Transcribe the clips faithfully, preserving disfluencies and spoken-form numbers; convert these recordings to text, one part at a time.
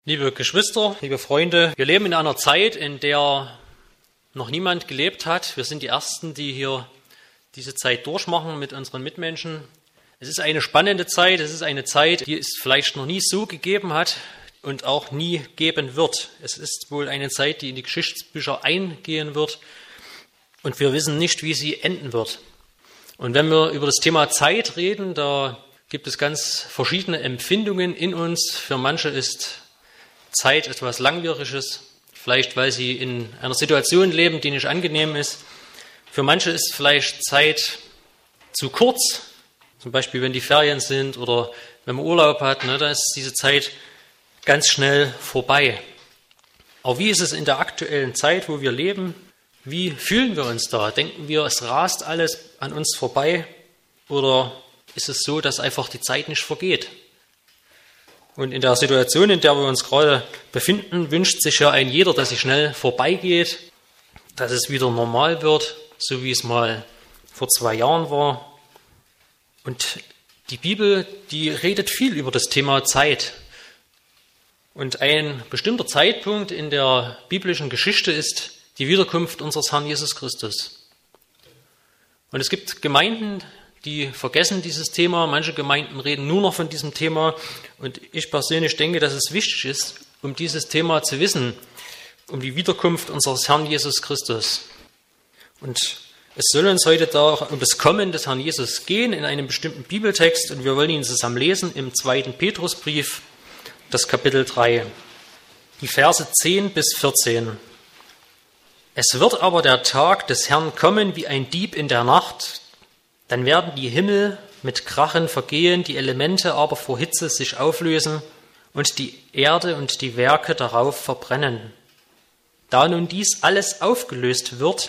Liebe Geschwister, liebe Freunde, wir leben in einer Zeit, in der noch niemand gelebt hat. Wir sind die Ersten, die hier diese Zeit durchmachen mit unseren Mitmenschen. Es ist eine spannende Zeit, es ist eine Zeit, die es vielleicht noch nie so gegeben hat und auch nie geben wird. Es ist wohl eine Zeit, die in die Geschichtsbücher eingehen wird und wir wissen nicht, wie sie enden wird. Und wenn wir über das Thema Zeit reden, da gibt es ganz verschiedene Empfindungen in uns. Für manche ist Zeit etwas Langwieriges, vielleicht weil sie in einer Situation leben, die nicht angenehm ist. Für manche ist vielleicht Zeit zu kurz, zum Beispiel wenn die Ferien sind oder wenn man Urlaub hat, ne, da ist diese Zeit ganz schnell vorbei. Aber wie ist es in der aktuellen Zeit, wo wir leben? Wie fühlen wir uns da? Denken wir, es rast alles an uns vorbei? Oder ist es so, dass einfach die Zeit nicht vergeht? Und in der Situation, in der wir uns gerade befinden, wünscht sich ja ein jeder, dass sie schnell vorbeigeht, dass es wieder normal wird, so wie es mal vor zwei Jahren war. Und die Bibel, die redet viel über das Thema Zeit. Und ein bestimmter Zeitpunkt in der biblischen Geschichte ist die Wiederkunft unseres Herrn Jesus Christus. Und es gibt Gemeinden, die vergessen dieses Thema. Manche Gemeinden reden nur noch von diesem Thema. Und ich persönlich denke, dass es wichtig ist, um dieses Thema zu wissen, um die Wiederkunft unseres Herrn Jesus Christus. Und es soll uns heute da um das Kommen des Herrn Jesus gehen in einem bestimmten Bibeltext. Und wir wollen ihn zusammen lesen im zweiten Petrusbrief, das Kapitel drei, die Verse zehn bis vierzehn. Es wird aber der Tag des Herrn kommen wie ein Dieb in der Nacht. Dann werden die Himmel mit Krachen vergehen, die Elemente aber vor Hitze sich auflösen und die Erde und die Werke darauf verbrennen. Da nun dies alles aufgelöst wird,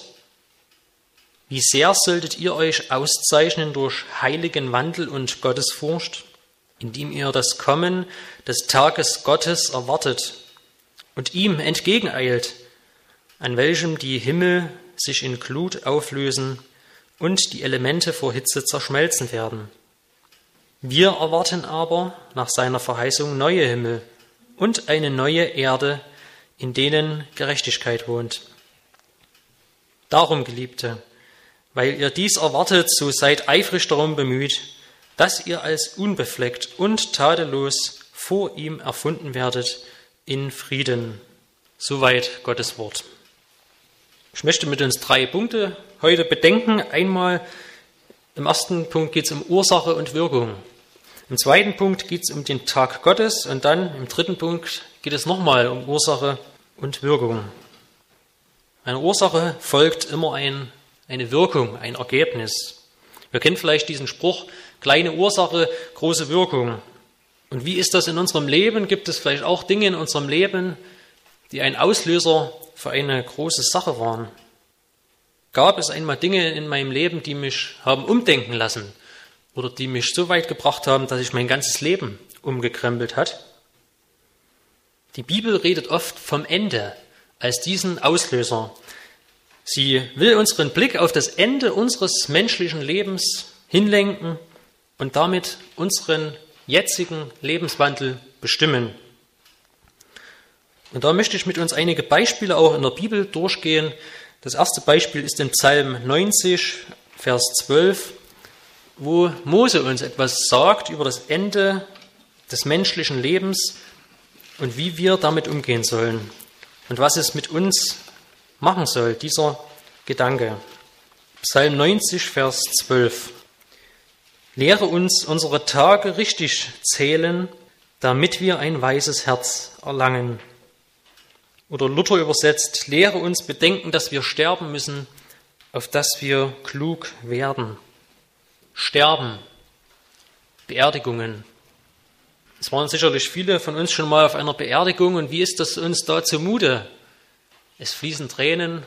wie sehr solltet ihr euch auszeichnen durch heiligen Wandel und Gottesfurcht, indem ihr das Kommen des Tages Gottes erwartet und ihm entgegeneilt, an welchem die Himmel sich in Glut auflösen und die Elemente vor Hitze zerschmelzen werden. Wir erwarten aber nach seiner Verheißung neue Himmel und eine neue Erde, in denen Gerechtigkeit wohnt. Darum, Geliebte, weil ihr dies erwartet, so seid eifrig darum bemüht, dass ihr als unbefleckt und tadellos vor ihm erfunden werdet in Frieden. Soweit Gottes Wort. Ich möchte mit uns drei Punkte heute bedenken. Einmal im ersten Punkt geht es um Ursache und Wirkung. Im zweiten Punkt geht es um den Tag Gottes und dann im dritten Punkt geht es nochmal um Ursache und Wirkung. Eine Ursache folgt immer ein, eine Wirkung, ein Ergebnis. Wir kennen vielleicht diesen Spruch, kleine Ursache, große Wirkung. Und wie ist das in unserem Leben? Gibt es vielleicht auch Dinge in unserem Leben, die ein Auslöser für eine große Sache waren? Gab es einmal Dinge in meinem Leben, die mich haben umdenken lassen oder die mich so weit gebracht haben, dass sich mein ganzes Leben umgekrempelt hat? Die Bibel redet oft vom Ende als diesen Auslöser. Sie will unseren Blick auf das Ende unseres menschlichen Lebens hinlenken und damit unseren jetzigen Lebenswandel bestimmen. Und da möchte ich mit uns einige Beispiele auch in der Bibel durchgehen. Das erste Beispiel ist in Psalm neunzig, Vers zwölf, wo Mose uns etwas sagt über das Ende des menschlichen Lebens und wie wir damit umgehen sollen und was es mit uns machen soll, dieser Gedanke. Psalm neunzig, Vers zwölf. Lehre uns unsere Tage richtig zählen, damit wir ein weises Herz erlangen. Oder Luther übersetzt, lehre uns bedenken, dass wir sterben müssen, auf dass wir klug werden. Sterben, Beerdigungen. Es waren sicherlich viele von uns schon mal auf einer Beerdigung. Und wie ist das uns da zumute? Es fließen Tränen.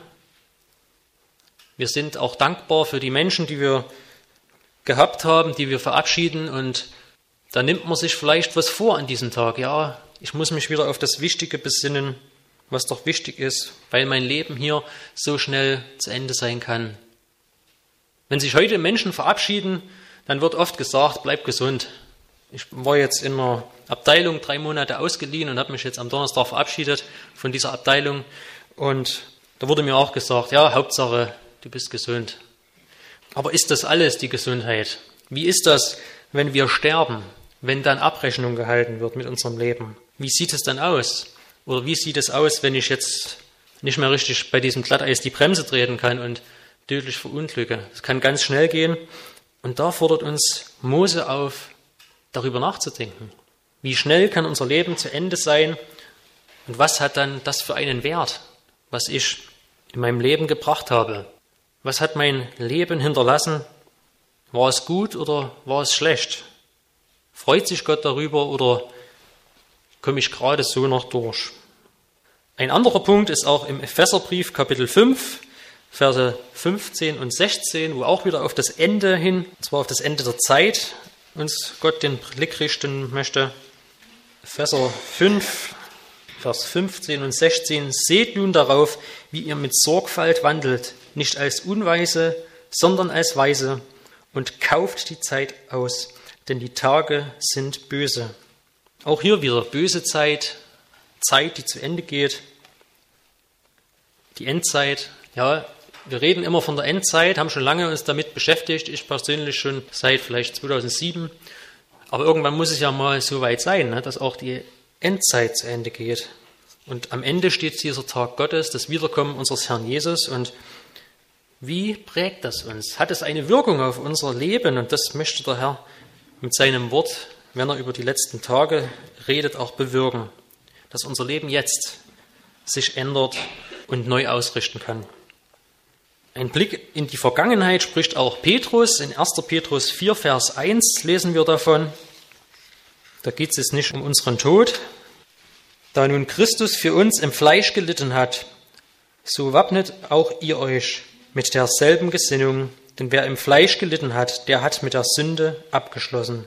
Wir sind auch dankbar für die Menschen, die wir gehabt haben, die wir verabschieden. Und da nimmt man sich vielleicht was vor an diesem Tag. Ja, ich muss mich wieder auf das Wichtige besinnen, was doch wichtig ist, weil mein Leben hier so schnell zu Ende sein kann. Wenn sich heute Menschen verabschieden, dann wird oft gesagt, bleib gesund. Ich war jetzt in einer Abteilung drei Monate ausgeliehen und habe mich jetzt am Donnerstag verabschiedet von dieser Abteilung. Und da wurde mir auch gesagt, ja, Hauptsache, du bist gesund. Aber ist das alles, die Gesundheit? Wie ist das, wenn wir sterben, wenn dann Abrechnung gehalten wird mit unserem Leben? Wie sieht es dann aus? Oder wie sieht es aus, wenn ich jetzt nicht mehr richtig bei diesem Glatteis die Bremse treten kann und tödlich verunglücke? Das kann ganz schnell gehen. Und da fordert uns Mose auf, darüber nachzudenken. Wie schnell kann unser Leben zu Ende sein? Und was hat dann das für einen Wert, was ich in meinem Leben gebracht habe? Was hat mein Leben hinterlassen? War es gut oder war es schlecht? Freut sich Gott darüber oder komme ich gerade so noch durch? Ein anderer Punkt ist auch im Epheserbrief Kapitel fünf, Verse fünfzehn und sechzehn, wo auch wieder auf das Ende hin, und zwar auf das Ende der Zeit, uns Gott den Blick richten möchte. Epheser fünf, Vers fünfzehn und sechzehn. Seht nun darauf, wie ihr mit Sorgfalt wandelt, nicht als Unweise, sondern als Weise, und kauft die Zeit aus, denn die Tage sind böse. Auch hier wieder böse Zeit, Zeit, die zu Ende geht. Die Endzeit, ja, wir reden immer von der Endzeit, haben schon lange uns damit beschäftigt, ich persönlich schon seit vielleicht zweitausendsieben. Aber irgendwann muss es ja mal so weit sein, ne, dass auch die Endzeit zu Ende geht. Und am Ende steht dieser Tag Gottes, das Wiederkommen unseres Herrn Jesus. Und wie prägt das uns? Hat es eine Wirkung auf unser Leben? Und das möchte der Herr mit seinem Wort, wenn er über die letzten Tage redet, auch bewirken. Dass unser Leben jetzt sich ändert und neu ausrichten kann. Ein Blick in die Vergangenheit spricht auch Petrus. In erster Petrus vier, Vers eins lesen wir davon. Da geht es jetzt nicht um unseren Tod. Da nun Christus für uns im Fleisch gelitten hat, so wappnet auch ihr euch mit derselben Gesinnung, denn wer im Fleisch gelitten hat, der hat mit der Sünde abgeschlossen.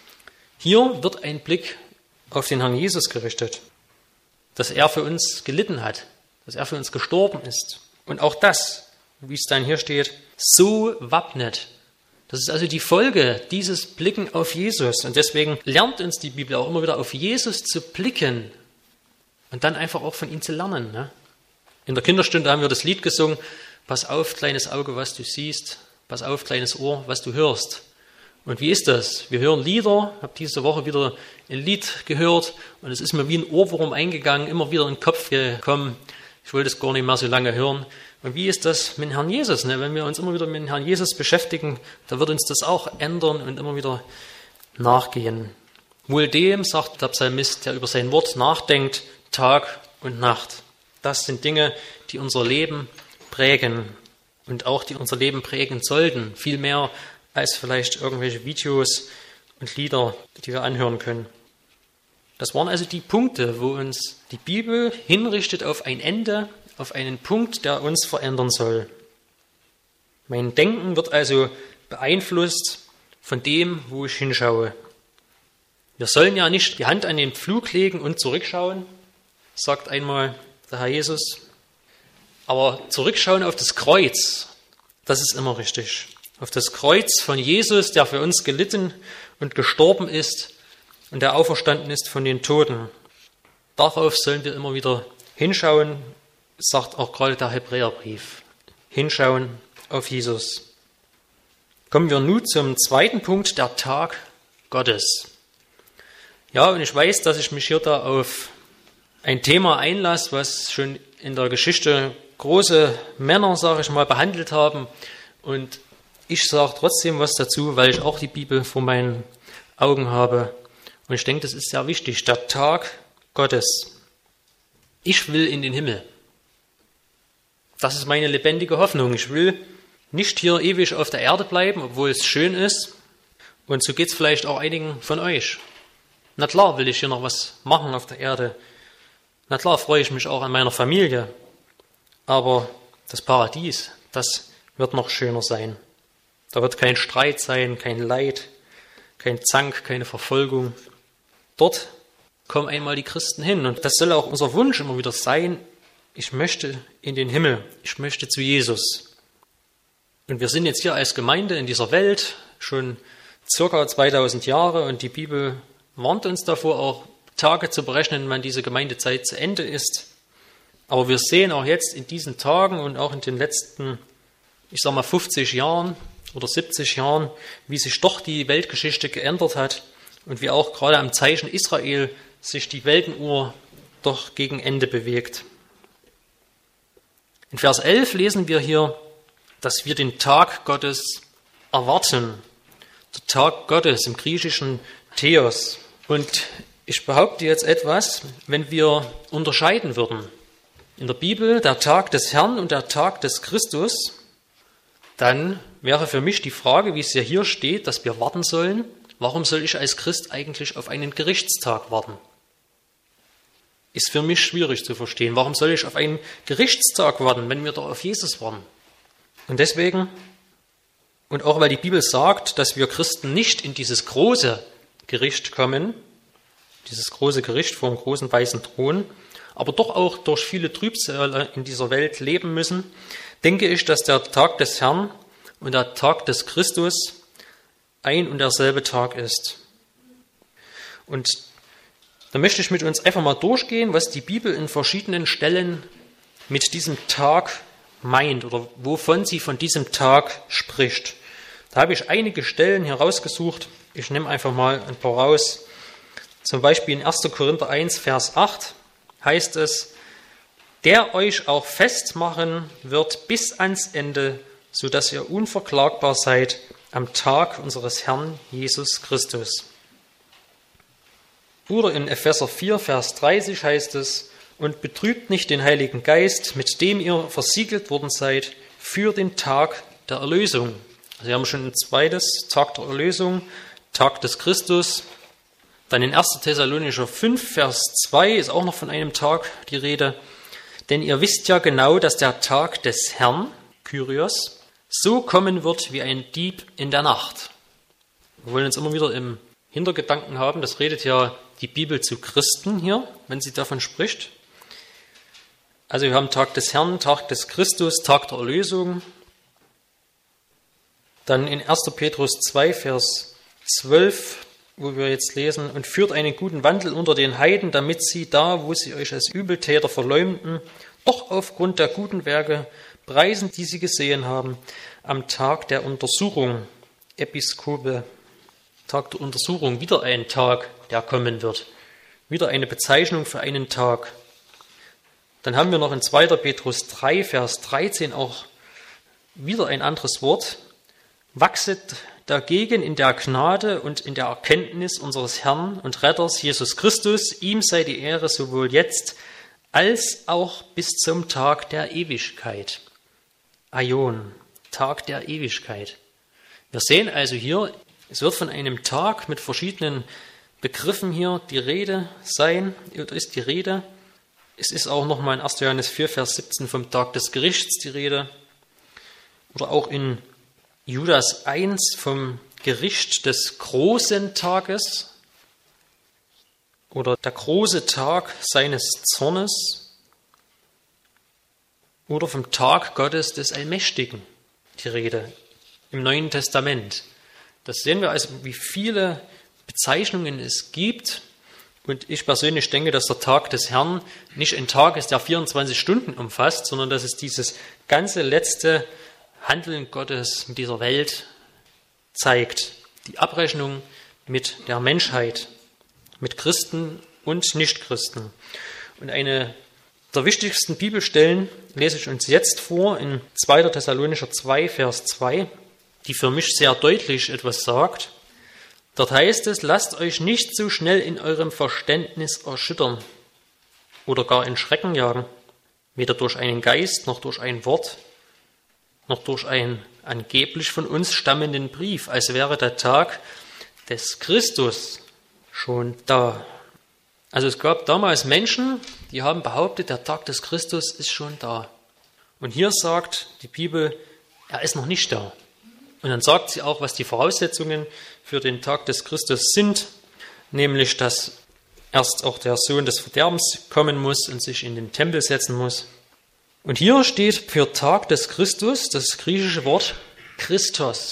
Hier wird ein Blick auf den Herrn Jesus gerichtet, dass er für uns gelitten hat, dass er für uns gestorben ist. Und auch das, wie es dann hier steht, so wappnet. Das ist also die Folge dieses Blicken auf Jesus. Und deswegen lernt uns die Bibel auch immer wieder auf Jesus zu blicken und dann einfach auch von ihm zu lernen. Ne? In der Kinderstunde haben wir das Lied gesungen, pass auf, kleines Auge, was du siehst, pass auf, kleines Ohr, was du hörst. Und wie ist das? Wir hören Lieder, ich habe diese Woche wieder ein Lied gehört und es ist mir wie ein Ohrwurm eingegangen, immer wieder in den Kopf gekommen. Ich wollte es gar nicht mehr so lange hören. Und wie ist das mit Herrn Jesus? Ne? Wenn wir uns immer wieder mit Herrn Jesus beschäftigen, da wird uns das auch ändern und immer wieder nachgehen. Wohl dem, sagt der Psalmist, der über sein Wort nachdenkt, Tag und Nacht. Das sind Dinge, die unser Leben prägen und auch die unser Leben prägen sollten. Viel mehr als vielleicht irgendwelche Videos und Lieder, die wir anhören können. Das waren also die Punkte, wo uns die Bibel hinrichtet auf ein Ende, auf einen Punkt, der uns verändern soll. Mein Denken wird also beeinflusst von dem, wo ich hinschaue. Wir sollen ja nicht die Hand an den Pflug legen und zurückschauen, sagt einmal der Herr Jesus. Aber zurückschauen auf das Kreuz, das ist immer richtig. Auf das Kreuz von Jesus, der für uns gelitten und gestorben ist und der auferstanden ist von den Toten. Darauf sollen wir immer wieder hinschauen, sagt auch gerade der Hebräerbrief. Hinschauen auf Jesus. Kommen wir nun zum zweiten Punkt, der Tag Gottes. Ja, und ich weiß, dass ich mich hier da auf ein Thema einlasse, was schon in der Geschichte große Männer, sage ich mal, behandelt haben. Und ich sage trotzdem was dazu, weil ich auch die Bibel vor meinen Augen habe. Und ich denke, das ist sehr wichtig, der Tag Gottes. Ich will in den Himmel. Das ist meine lebendige Hoffnung. Ich will nicht hier ewig auf der Erde bleiben, obwohl es schön ist. Und so geht es vielleicht auch einigen von euch. Na klar will ich hier noch was machen auf der Erde. Na klar freue ich mich auch an meiner Familie. Aber das Paradies, das wird noch schöner sein. Da wird kein Streit sein, kein Leid, kein Zank, keine Verfolgung. Dort kommen einmal die Christen hin. Und das soll auch unser Wunsch immer wieder sein. Ich möchte in den Himmel. Ich möchte zu Jesus. Und wir sind jetzt hier als Gemeinde in dieser Welt schon circa zweitausend Jahre und die Bibel warnt uns davor, auch Tage zu berechnen, wann diese Gemeindezeit zu Ende ist. Aber wir sehen auch jetzt in diesen Tagen und auch in den letzten, ich sag mal, fünfzig Jahren oder siebzig Jahren, wie sich doch die Weltgeschichte geändert hat und wie auch gerade am Zeichen Israel sich die Weltenuhr doch gegen Ende bewegt. In Vers elf lesen wir hier, dass wir den Tag Gottes erwarten. Der Tag Gottes im griechischen Theos. Und ich behaupte jetzt etwas, wenn wir unterscheiden würden in der Bibel der Tag des Herrn und der Tag des Christus, dann wäre für mich die Frage, wie es ja hier steht, dass wir warten sollen, warum soll ich als Christ eigentlich auf einen Gerichtstag warten? Ist für mich schwierig zu verstehen. Warum soll ich auf einen Gerichtstag warten, wenn wir doch auf Jesus warten? Und deswegen, und auch weil die Bibel sagt, dass wir Christen nicht in dieses große Gericht kommen, dieses große Gericht vor dem großen weißen Thron, aber doch auch durch viele Trübsale in dieser Welt leben müssen, denke ich, dass der Tag des Herrn und der Tag des Christus ein und derselbe Tag ist. Und da möchte ich mit uns einfach mal durchgehen, was die Bibel in verschiedenen Stellen mit diesem Tag meint oder wovon sie von diesem Tag spricht. Da habe ich einige Stellen herausgesucht. Ich nehme einfach mal ein paar raus. Zum Beispiel in erster Korinther eins, Vers acht heißt es, der euch auch festmachen wird bis ans Ende, sodass ihr unverklagbar seid am Tag unseres Herrn Jesus Christus. Oder in Epheser vier, Vers dreißig heißt es, und betrübt nicht den Heiligen Geist, mit dem ihr versiegelt worden seid, für den Tag der Erlösung. Also wir haben schon ein zweites, Tag der Erlösung, Tag des Christus. Dann in erster Thessalonicher fünf, Vers zwei ist auch noch von einem Tag die Rede. Denn ihr wisst ja genau, dass der Tag des Herrn, Kyrios, so kommen wird wie ein Dieb in der Nacht. Wir wollen uns immer wieder im Hintergedanken haben, das redet ja die Bibel zu Christen hier, wenn sie davon spricht. Also wir haben Tag des Herrn, Tag des Christus, Tag der Erlösung. Dann in erster Petrus zwei, Vers zwölf, wo wir jetzt lesen, und führt einen guten Wandel unter den Heiden, damit sie da, wo sie euch als Übeltäter verleumden, doch aufgrund der guten Werke preisen, die sie gesehen haben, am Tag der Untersuchung, Episkope, Tag der Untersuchung, wieder ein Tag, der kommen wird. Wieder eine Bezeichnung für einen Tag. Dann haben wir noch in zweiter Petrus drei, Vers dreizehn auch wieder ein anderes Wort. Wachset dagegen in der Gnade und in der Erkenntnis unseres Herrn und Retters Jesus Christus. Ihm sei die Ehre sowohl jetzt als auch bis zum Tag der Ewigkeit. Aion, Tag der Ewigkeit. Wir sehen also hier, es wird von einem Tag mit verschiedenen Begriffen hier die Rede sein, oder ist die Rede. Es ist auch nochmal in erster Johannes vier, Vers siebzehn vom Tag des Gerichts die Rede. Oder auch in Judas eins vom Gericht des großen Tages. Oder der große Tag seines Zornes. Oder vom Tag Gottes des Allmächtigen die Rede im Neuen Testament. Das sehen wir also, wie viele Bezeichnungen es gibt. Und ich persönlich denke, dass der Tag des Herrn nicht ein Tag ist, der vierundzwanzig Stunden umfasst, sondern dass es dieses ganze letzte Handeln Gottes in dieser Welt zeigt. Die Abrechnung mit der Menschheit, mit Christen und Nichtchristen. Und eine der wichtigsten Bibelstellen lese ich uns jetzt vor in zweiter Thessalonicher zwei, Vers zwei, die für mich sehr deutlich etwas sagt. Dort heißt es, lasst euch nicht so schnell in eurem Verständnis erschüttern oder gar in Schrecken jagen, weder durch einen Geist, noch durch ein Wort, noch durch einen angeblich von uns stammenden Brief, als wäre der Tag des Christus schon da. Also es gab damals Menschen, die haben behauptet, der Tag des Christus ist schon da. Und hier sagt die Bibel, er ist noch nicht da. Und dann sagt sie auch, was die Voraussetzungen für den Tag des Christus sind, nämlich, dass erst auch der Sohn des Verderbens kommen muss und sich in den Tempel setzen muss. Und hier steht für Tag des Christus das griechische Wort Christos.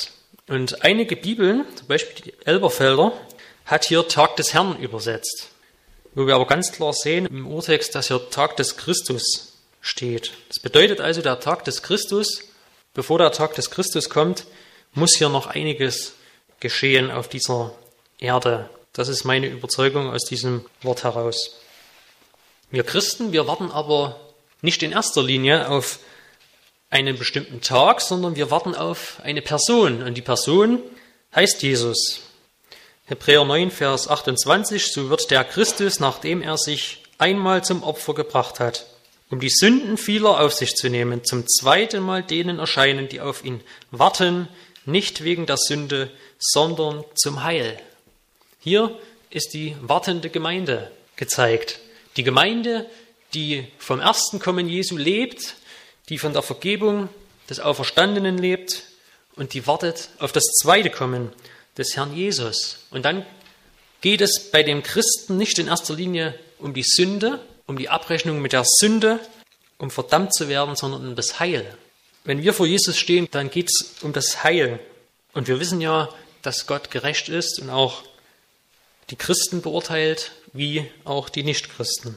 Und einige Bibeln, zum Beispiel die Elberfelder, hat hier Tag des Herrn übersetzt. Wo wir aber ganz klar sehen im Urtext, dass hier Tag des Christus steht. Das bedeutet also, der Tag des Christus, bevor der Tag des Christus kommt, muss hier noch einiges geschehen auf dieser Erde. Das ist meine Überzeugung aus diesem Wort heraus. Wir Christen, wir warten aber nicht in erster Linie auf einen bestimmten Tag, sondern wir warten auf eine Person. Und die Person heißt Jesus. Hebräer neun, Vers achtundzwanzig, so wird der Christus, nachdem er sich einmal zum Opfer gebracht hat, um die Sünden vieler auf sich zu nehmen, zum zweiten Mal denen erscheinen, die auf ihn warten, nicht wegen der Sünde, sondern zum Heil. Hier ist die wartende Gemeinde gezeigt. Die Gemeinde, die vom ersten Kommen Jesu lebt, die von der Vergebung des Auferstandenen lebt und die wartet auf das zweite Kommen des Herrn Jesus. Und dann geht es bei dem Christen nicht in erster Linie um die Sünde, um die Abrechnung mit der Sünde, um verdammt zu werden, sondern um das Heil. Wenn wir vor Jesus stehen, dann geht es um das Heil. Und wir wissen ja, dass Gott gerecht ist und auch die Christen beurteilt, wie auch die Nichtchristen.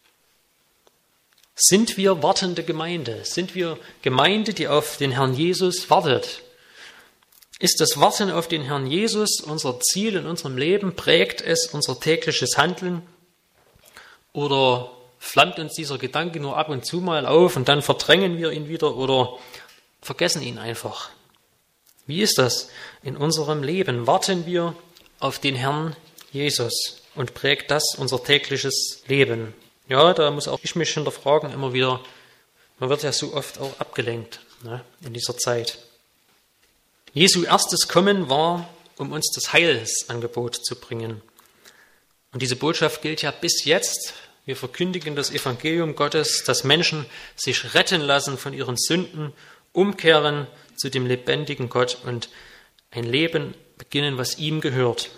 Sind wir wartende Gemeinde? Sind wir Gemeinde, die auf den Herrn Jesus wartet? Ist das Warten auf den Herrn Jesus unser Ziel in unserem Leben? Prägt es unser tägliches Handeln? Oder flammt uns dieser Gedanke nur ab und zu mal auf und dann verdrängen wir ihn wieder oder vergessen ihn einfach? Wie ist das in unserem Leben? Warten wir auf den Herrn Jesus und prägt das unser tägliches Leben? Ja, da muss auch ich mich hinterfragen, immer wieder. Man wird ja so oft auch abgelenkt, ne, in dieser Zeit. Jesu erstes Kommen war, um uns das Heilsangebot zu bringen. Und diese Botschaft gilt ja bis jetzt. Wir verkündigen das Evangelium Gottes, dass Menschen sich retten lassen von ihren Sünden, umkehren zu dem lebendigen Gott und ein Leben beginnen, was ihm gehört.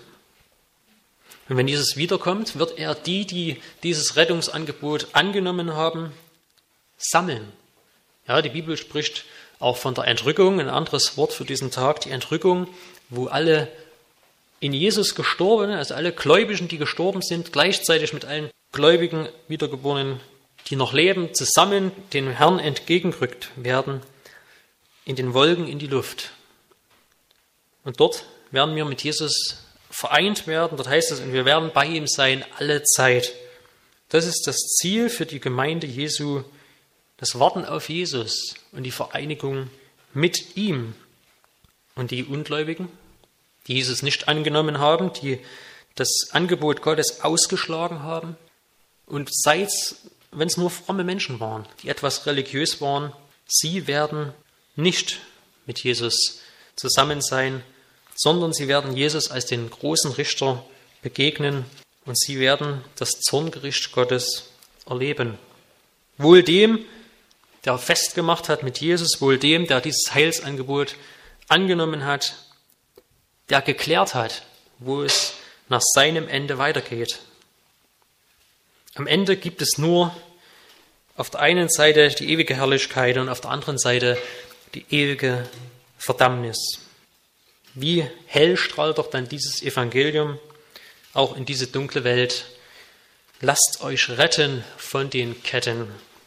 Und wenn Jesus wiederkommt, wird er die, die dieses Rettungsangebot angenommen haben, sammeln. Ja, die Bibel spricht auch von der Entrückung, ein anderes Wort für diesen Tag, die Entrückung, wo alle in Jesus Gestorbenen, also alle Gläubigen, die gestorben sind, gleichzeitig mit allen Gläubigen, Wiedergeborenen, die noch leben, zusammen dem Herrn entgegengerückt werden, in den Wolken, in die Luft. Und dort werden wir mit Jesus vereint werden, dort heißt es, und wir werden bei ihm sein alle Zeit. Das ist das Ziel für die Gemeinde Jesu, das Warten auf Jesus und die Vereinigung mit ihm. Und die Ungläubigen, die Jesus nicht angenommen haben, die das Angebot Gottes ausgeschlagen haben und sei es, wenn es nur fromme Menschen waren, die etwas religiös waren, sie werden nicht mit Jesus zusammen sein, sondern sie werden Jesus als den großen Richter begegnen und sie werden das Zorngericht Gottes erleben. Wohl dem, der festgemacht hat mit Jesus, wohl dem, der dieses Heilsangebot angenommen hat, der geklärt hat, wo es nach seinem Ende weitergeht. Am Ende gibt es nur auf der einen Seite die ewige Herrlichkeit und auf der anderen Seite die ewige Verdammnis. Wie hell strahlt doch dann dieses Evangelium auch in diese dunkle Welt. Lasst euch retten von den Ketten,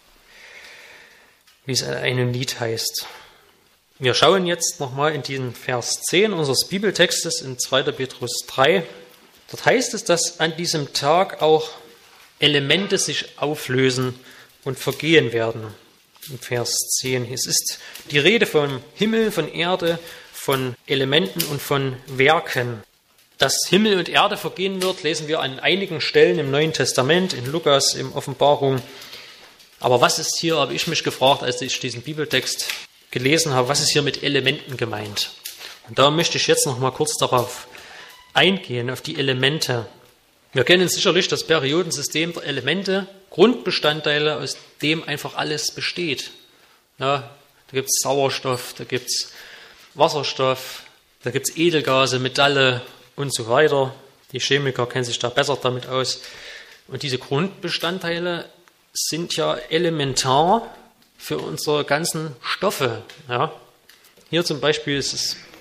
wie es in einem Lied heißt. Wir schauen jetzt nochmal in diesen Vers zehn unseres Bibeltextes in zweiter Petrus drei. Dort heißt es, dass an diesem Tag auch Elemente sich auflösen und vergehen werden. In Vers zehn. Es ist die Rede vom Himmel, von Erde, von Elementen und von Werken. Dass Himmel und Erde vergehen wird, lesen wir an einigen Stellen im Neuen Testament, in Lukas, in Offenbarung. Aber was ist hier, habe ich mich gefragt, als ich diesen Bibeltext gelesen habe, was ist hier mit Elementen gemeint? Und da möchte ich jetzt noch mal kurz darauf eingehen, auf die Elemente. Wir kennen sicherlich das Periodensystem der Elemente, Grundbestandteile, aus dem einfach alles besteht. Ja, da gibt es Sauerstoff, da gibt es Wasserstoff, da gibt es Edelgase, Metalle und so weiter. Die Chemiker kennen sich da besser damit aus. Und diese Grundbestandteile sind ja elementar für unsere ganzen Stoffe. Ja. Hier zum Beispiel ist es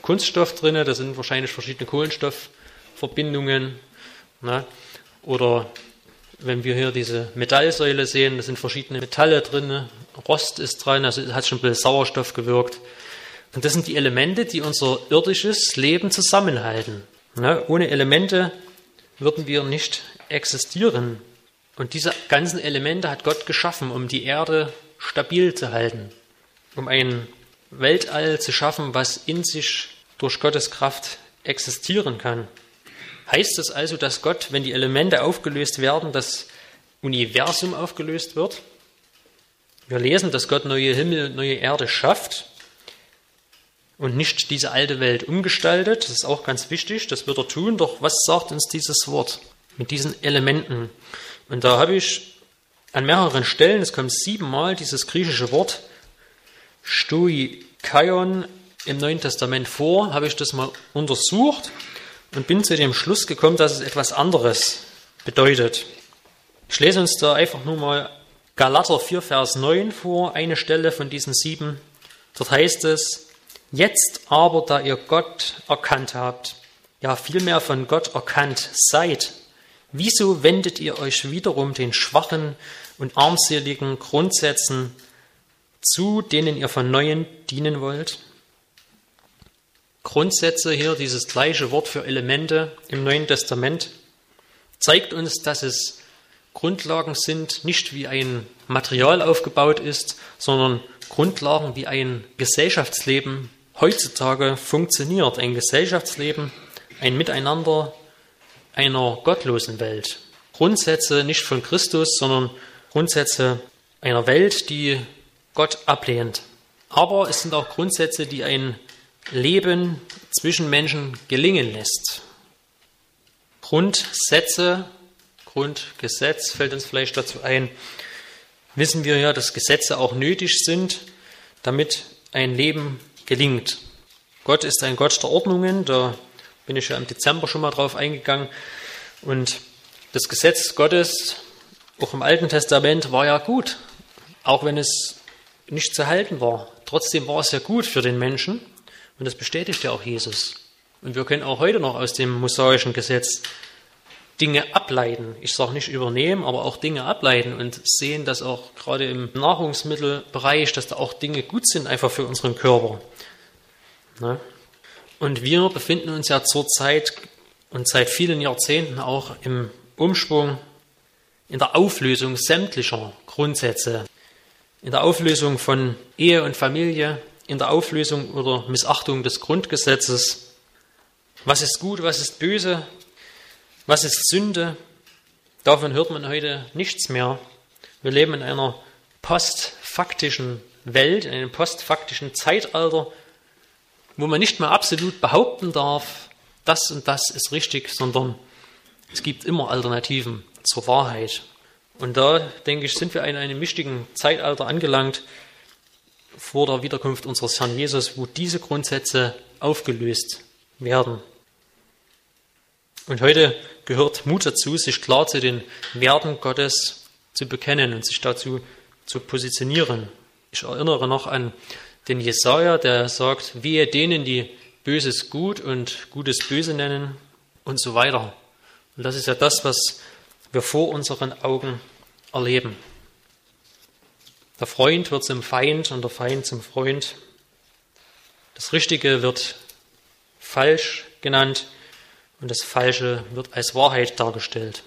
Kunststoff drin, da sind wahrscheinlich verschiedene Kohlenstoffverbindungen. Ne? Oder wenn wir hier diese Metallsäule sehen, da sind verschiedene Metalle drin, Rost ist dran, also hat schon ein bisschen Sauerstoff gewirkt. Und das sind die Elemente, die unser irdisches Leben zusammenhalten. Ne? Ohne Elemente würden wir nicht existieren. Und diese ganzen Elemente hat Gott geschaffen, um die Erde stabil zu halten, um ein Weltall zu schaffen, was in sich durch Gottes Kraft existieren kann. Heißt das also, dass Gott, wenn die Elemente aufgelöst werden, das Universum aufgelöst wird? Wir lesen, dass Gott neue Himmel und neue Erde schafft und nicht diese alte Welt umgestaltet. Das ist auch ganz wichtig, das wird er tun. Doch was sagt uns dieses Wort mit diesen Elementen? Und da habe ich an mehreren Stellen, es kommt siebenmal dieses griechische Wort Stoikaion im Neuen Testament vor, habe ich das mal untersucht und bin zu dem Schluss gekommen, dass es etwas anderes bedeutet. Ich lese uns da einfach nur mal Galater vier, Vers neun vor, eine Stelle von diesen sieben. Dort heißt es: Jetzt aber, da ihr Gott erkannt habt, ja vielmehr von Gott erkannt seid, wieso wendet ihr euch wiederum den schwachen und armseligen Grundsätzen zu, denen ihr von Neuem dienen wollt? Grundsätze, hier dieses gleiche Wort für Elemente im Neuen Testament, zeigt uns, dass es Grundlagen sind, nicht wie ein Material aufgebaut ist, sondern Grundlagen, wie ein Gesellschaftsleben heutzutage funktioniert. Ein Gesellschaftsleben, ein Miteinander einer gottlosen Welt. Grundsätze nicht von Christus, sondern Grundsätze einer Welt, die Gott ablehnt. Aber es sind auch Grundsätze, die ein Leben zwischen Menschen gelingen lässt. Grundsätze, Grundgesetz fällt uns vielleicht dazu ein, wissen wir ja, dass Gesetze auch nötig sind, damit ein Leben gelingt. Gott ist ein Gott der Ordnungen, da bin ich ja im Dezember schon mal drauf eingegangen. Und das Gesetz Gottes, auch im Alten Testament, war ja gut, auch wenn es nicht zu halten war. Trotzdem war es ja gut für den Menschen und das bestätigt ja auch Jesus. Und wir können auch heute noch aus dem mosaischen Gesetz Dinge ableiten. Ich sage nicht übernehmen, aber auch Dinge ableiten und sehen, dass auch gerade im Nahrungsmittelbereich, dass da auch Dinge gut sind, einfach für unseren Körper. Ne? Und wir befinden uns ja zurzeit und seit vielen Jahrzehnten auch im Umschwung, in der Auflösung sämtlicher Grundsätze, in der Auflösung von Ehe und Familie, in der Auflösung oder Missachtung des Grundgesetzes. Was ist gut, was ist böse, was ist Sünde? Davon hört man heute nichts mehr. Wir leben in einer postfaktischen Welt, in einem postfaktischen Zeitalter, wo man nicht mehr absolut behaupten darf, das und das ist richtig, sondern es gibt immer Alternativen zur Wahrheit. Und da, denke ich, sind wir in einem wichtigen Zeitalter angelangt, vor der Wiederkunft unseres Herrn Jesus, wo diese Grundsätze aufgelöst werden. Und heute gehört Mut dazu, sich klar zu den Werten Gottes zu bekennen und sich dazu zu positionieren. Ich erinnere noch an den Jesaja, der sagt, wehe denen, die Böses gut und Gutes böse nennen und so weiter. Und das ist ja das, was wir vor unseren Augen erleben. Der Freund wird zum Feind und der Feind zum Freund. Das Richtige wird falsch genannt und das Falsche wird als Wahrheit dargestellt.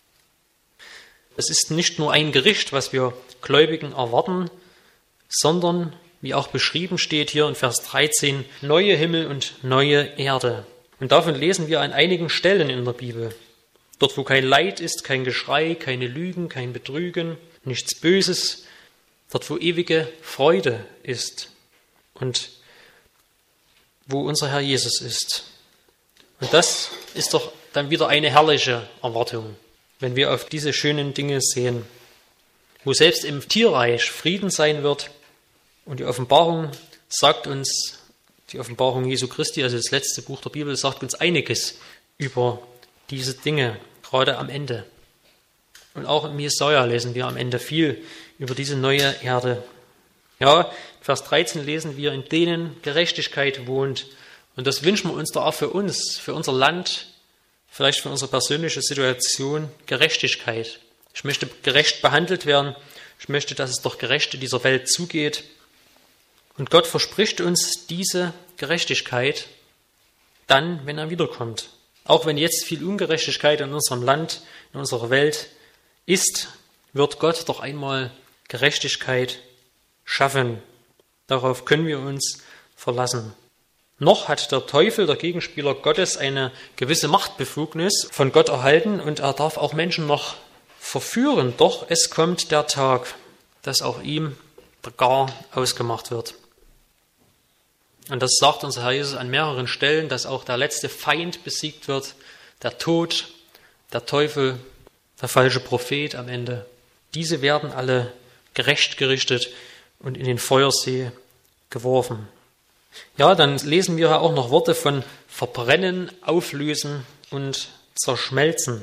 Es ist nicht nur ein Gericht, was wir Gläubigen erwarten, sondern, wie auch beschrieben steht hier in Vers dreizehn, neue Himmel und neue Erde. Und davon lesen wir an einigen Stellen in der Bibel. Dort, wo kein Leid ist, kein Geschrei, keine Lügen, kein Betrügen, nichts Böses. Dort, wo ewige Freude ist und wo unser Herr Jesus ist. Und das ist doch dann wieder eine herrliche Erwartung, wenn wir auf diese schönen Dinge sehen, wo selbst im Tierreich Frieden sein wird. Und die Offenbarung sagt uns, die Offenbarung Jesu Christi, also das letzte Buch der Bibel, sagt uns einiges über diese Dinge, gerade am Ende. Und auch im Jesaja lesen wir am Ende viel über diese neue Erde. Ja, Vers dreizehn lesen wir, in denen Gerechtigkeit wohnt Und das wünschen wir uns doch auch für uns, für unser Land, vielleicht für unsere persönliche Situation, Gerechtigkeit. Ich möchte gerecht behandelt werden. Ich möchte, dass es doch gerecht in dieser Welt zugeht. Und Gott verspricht uns diese Gerechtigkeit dann, wenn er wiederkommt. Auch wenn jetzt viel Ungerechtigkeit in unserem Land, in unserer Welt ist, wird Gott doch einmal Gerechtigkeit schaffen. Darauf können wir uns verlassen. Noch hat der Teufel, der Gegenspieler Gottes, eine gewisse Machtbefugnis von Gott erhalten und er darf auch Menschen noch verführen. Doch es kommt der Tag, dass auch ihm der Gar ausgemacht wird. Und das sagt unser Herr Jesus an mehreren Stellen, dass auch der letzte Feind besiegt wird, der Tod, der Teufel, der falsche Prophet am Ende. Diese werden alle gerecht gerichtet und in den Feuersee geworfen. Ja, dann lesen wir auch noch Worte von verbrennen, auflösen und zerschmelzen.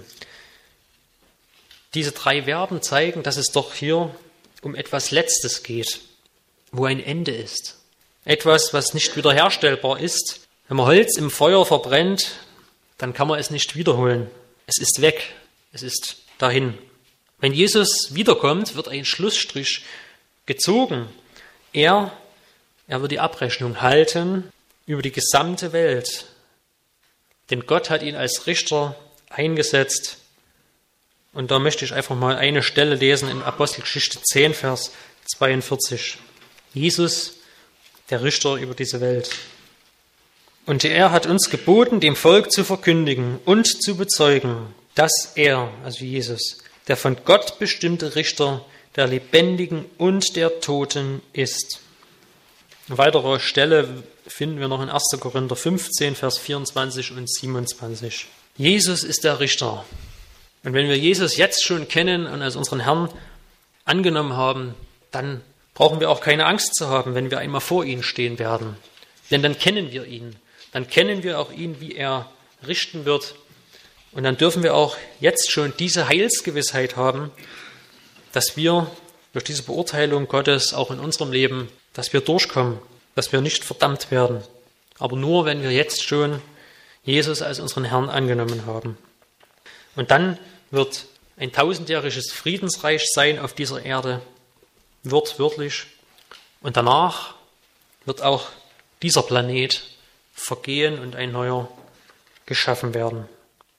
Diese drei Verben zeigen, dass es doch hier um etwas Letztes geht, wo ein Ende ist. Etwas, was nicht wiederherstellbar ist. Wenn man Holz im Feuer verbrennt, dann kann man es nicht wiederholen. Es ist weg, es ist dahin. Wenn Jesus wiederkommt, wird ein Schlussstrich gezogen. Er, er wird die Abrechnung halten über die gesamte Welt. Denn Gott hat ihn als Richter eingesetzt. Und da möchte ich einfach mal eine Stelle lesen in Apostelgeschichte zehn, Vers zweiundvierzig. Jesus, der Richter über diese Welt. Und er hat uns geboten, dem Volk zu verkündigen und zu bezeugen, dass er, also Jesus, der von Gott bestimmte Richter der Lebendigen und der Toten ist. Eine weitere Stelle finden wir noch in erster Korinther fünfzehn, Vers vierundzwanzig und siebenundzwanzig. Jesus ist der Richter. Und wenn wir Jesus jetzt schon kennen und als unseren Herrn angenommen haben, dann brauchen wir auch keine Angst zu haben, wenn wir einmal vor ihm stehen werden. Denn dann kennen wir ihn. Dann kennen wir auch ihn, wie er richten wird. Und dann dürfen wir auch jetzt schon diese Heilsgewissheit haben, dass wir durch diese Beurteilung Gottes auch in unserem Leben, dass wir durchkommen, dass wir nicht verdammt werden. Aber nur, wenn wir jetzt schon Jesus als unseren Herrn angenommen haben. Und dann wird ein tausendjähriges Friedensreich sein auf dieser Erde, wortwörtlich. Und danach wird auch dieser Planet vergehen und ein neuer geschaffen werden.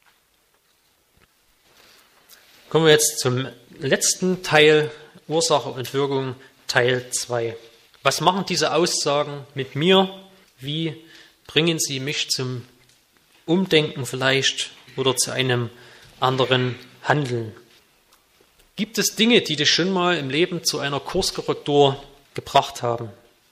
Kommen wir jetzt zum letzten Teil, Ursache und Wirkung, Teil zwei. Was machen diese Aussagen mit mir? Wie bringen sie mich zum Umdenken vielleicht oder zu einem anderen Handeln? Gibt es Dinge, die dich schon mal im Leben zu einer Kurskorrektur gebracht haben?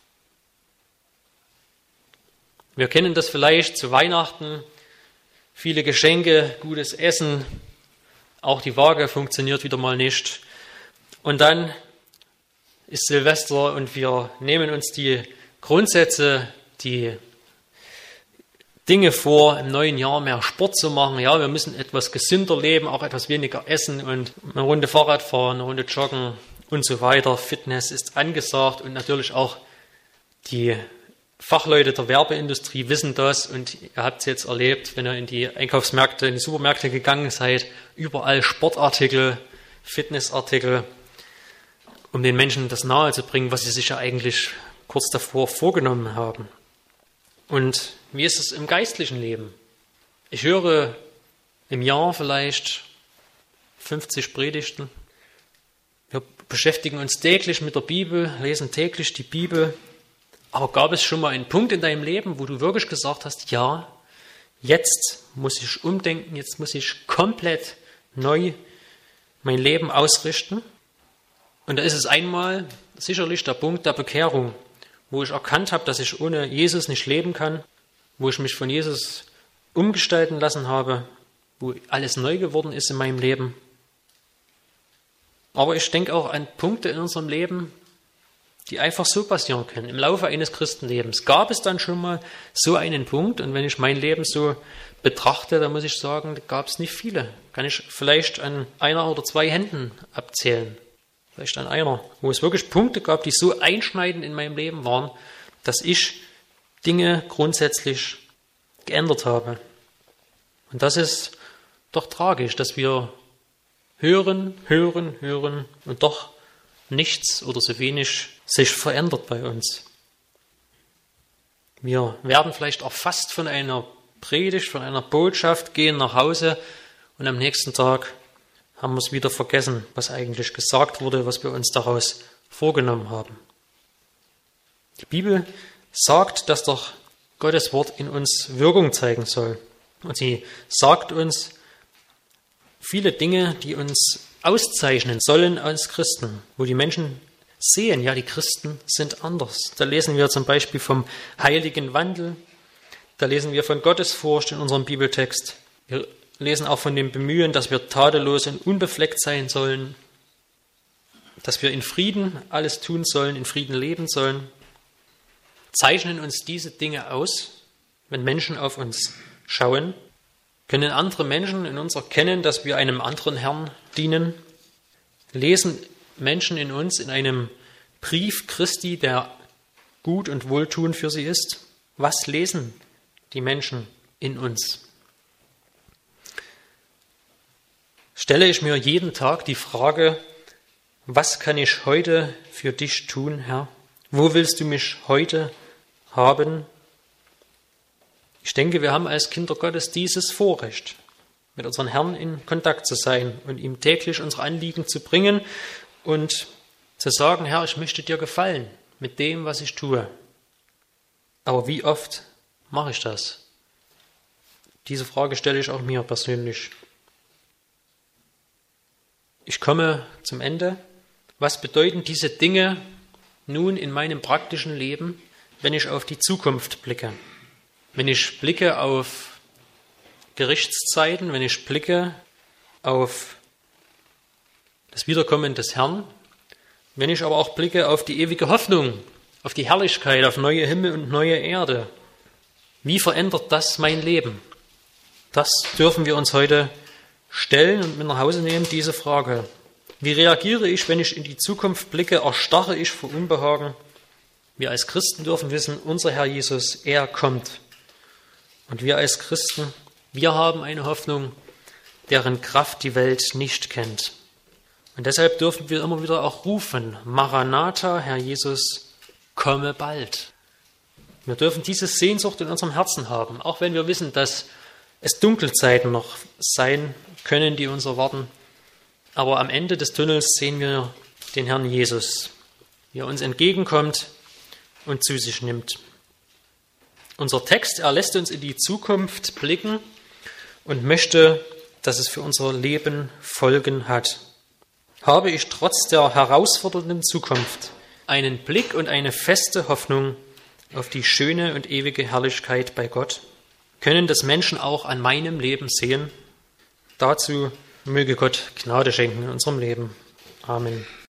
Wir kennen das vielleicht zu Weihnachten, viele Geschenke, gutes Essen, auch die Waage funktioniert wieder mal nicht. Und dann ist Silvester und wir nehmen uns die Grundsätze, die Dinge vor, im neuen Jahr mehr Sport zu machen. Ja, wir müssen etwas gesünder leben, auch etwas weniger essen und eine Runde Fahrrad fahren, eine Runde joggen und so weiter. Fitness ist angesagt und natürlich auch die Fachleute der Werbeindustrie wissen das und ihr habt es jetzt erlebt, wenn ihr in die Einkaufsmärkte, in die Supermärkte gegangen seid, überall Sportartikel, Fitnessartikel, um den Menschen das nahezubringen, was sie sich ja eigentlich kurz davor vorgenommen haben. Und wie ist es im geistlichen Leben? Ich höre im Jahr vielleicht fünfzig Predigten. Wir beschäftigen uns täglich mit der Bibel, lesen täglich die Bibel. Aber gab es schon mal einen Punkt in deinem Leben, wo du wirklich gesagt hast, ja, jetzt muss ich umdenken, jetzt muss ich komplett neu mein Leben ausrichten? Und da ist es einmal sicherlich der Punkt der Bekehrung, wo ich erkannt habe, dass ich ohne Jesus nicht leben kann, wo ich mich von Jesus umgestalten lassen habe, wo alles neu geworden ist in meinem Leben. Aber ich denke auch an Punkte in unserem Leben, die einfach so passieren können. Im Laufe eines Christenlebens gab es dann schon mal so einen Punkt. Und wenn ich mein Leben so betrachte, dann muss ich sagen, da gab es nicht viele. Kann ich vielleicht an einer oder zwei Händen abzählen. Vielleicht an einer, wo es wirklich Punkte gab, die so einschneidend in meinem Leben waren, dass ich Dinge grundsätzlich geändert habe. Und das ist doch tragisch, dass wir hören, hören, hören und doch nichts oder so wenig sich verändert bei uns. Wir werden vielleicht erfasst von einer Predigt, von einer Botschaft, gehen nach Hause und am nächsten Tag haben wir es wieder vergessen, was eigentlich gesagt wurde, was wir uns daraus vorgenommen haben. Die Bibel sagt, dass doch Gottes Wort in uns Wirkung zeigen soll. Und sie sagt uns viele Dinge, die uns auszeichnen sollen als Christen, wo die Menschen sehen, ja, die Christen sind anders. Da lesen wir zum Beispiel vom heiligen Wandel, da lesen wir von Gottesfurcht in unserem Bibeltext. Wir lesen auch von dem Bemühen, dass wir tadellos und unbefleckt sein sollen, dass wir in Frieden alles tun sollen, in Frieden leben sollen. Zeichnen uns diese Dinge aus, wenn Menschen auf uns schauen? Können andere Menschen in uns erkennen, dass wir einem anderen Herrn dienen? Lesen Menschen in uns in einem Brief Christi, der gut und wohltuend für sie ist? Was lesen die Menschen in uns? Stelle ich mir jeden Tag die Frage, was kann ich heute für dich tun, Herr? Wo willst du mich heute haben? Ich denke, wir haben als Kinder Gottes dieses Vorrecht, mit unserem Herrn in Kontakt zu sein und ihm täglich unsere Anliegen zu bringen und zu sagen, Herr, ich möchte dir gefallen mit dem, was ich tue. Aber wie oft mache ich das? Diese Frage stelle ich auch mir persönlich. Ich komme zum Ende. Was bedeuten diese Dinge nun in meinem praktischen Leben, wenn ich auf die Zukunft blicke? Wenn ich blicke auf Gerichtszeiten, wenn ich blicke auf das Wiederkommen des Herrn, wenn ich aber auch blicke auf die ewige Hoffnung, auf die Herrlichkeit, auf neue Himmel und neue Erde, wie verändert das mein Leben? Das dürfen wir uns heute stellen und mit nach Hause nehmen, diese Frage. Wie reagiere ich, wenn ich in die Zukunft blicke? Erstarre ich vor Unbehagen? Wir als Christen dürfen wissen, unser Herr Jesus, er kommt. Und wir als Christen, wir haben eine Hoffnung, deren Kraft die Welt nicht kennt. Und deshalb dürfen wir immer wieder auch rufen, Maranatha, Herr Jesus, komme bald. Wir dürfen diese Sehnsucht in unserem Herzen haben, auch wenn wir wissen, dass es Dunkelzeiten noch sein können, die uns erwarten. Aber am Ende des Tunnels sehen wir den Herrn Jesus, wie er uns entgegenkommt und zu sich nimmt. Unser Text, er lässt uns in die Zukunft blicken und möchte, dass es für unser Leben Folgen hat. Habe ich trotz der herausfordernden Zukunft einen Blick und eine feste Hoffnung auf die schöne und ewige Herrlichkeit bei Gott? Können das Menschen auch an meinem Leben sehen? Dazu möge Gott Gnade schenken in unserem Leben. Amen.